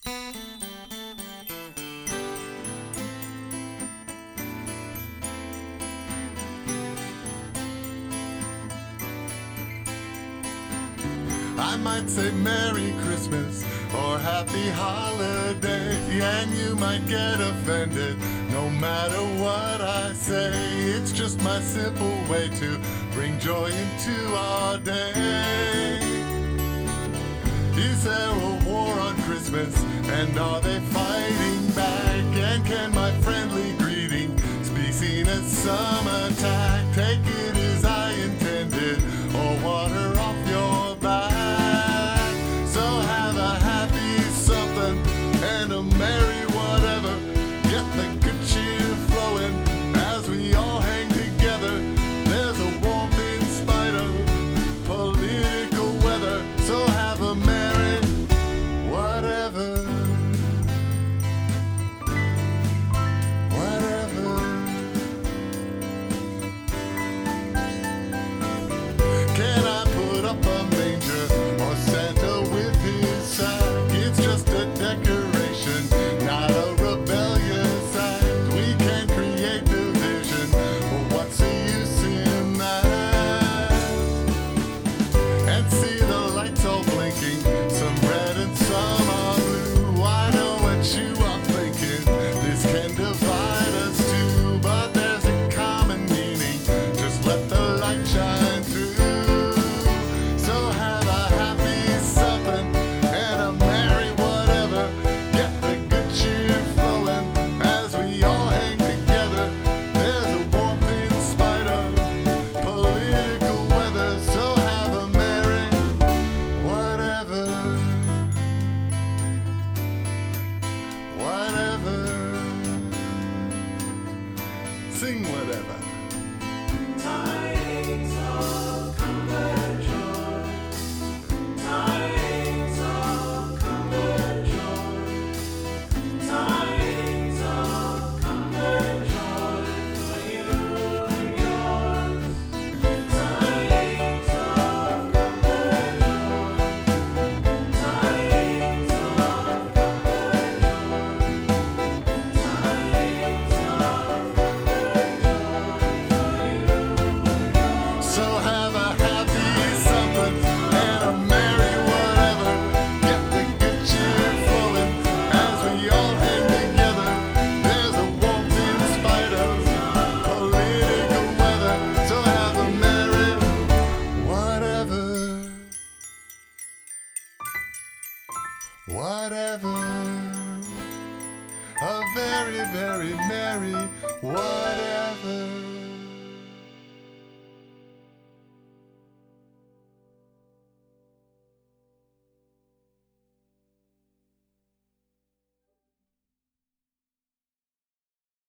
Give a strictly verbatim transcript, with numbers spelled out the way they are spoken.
I might say Merry Christmas or Happy Holiday, and you might get offended no matter what I say. It's just my simple way to bring joy into our day. Is there a war on Christmas, and are they fighting back? And can my friendly greetings be seen as some attack? Take it as I intended, or water off your back. So have a happy something and a merry whatever. Get the good cheer flowing as we all hang together. There's a warmth in spite of political weather. So have a merry whatever. Whatever. Can I put up a manger or Santa with his sack? It's just a decoration, not a rebellious act. We can create division, but what's the use in that? And see the lights all blinking, some red and some are blue. I know what you are thinking, this can divide us too, but there's a common meaning, just let the light shine through. So have a happy something and a merry whatever. Get the good cheer flowing as we all hang together. There's a warmth in spite of political weather. So have a merry whatever. Whatever. Sing whatever. Tidings of comfort, joy. Tidings of comfort, joy. Tidings of comfort, joy for you and yours. Tidings of comfort, joy. Tidings of comfort, joy. Tidings of So have a happy something and a merry whatever. Get the good cheer flowing as we all hang together. There's a warmth in spite of political weather. So have a merry whatever. Whatever. A very, very merry whatever.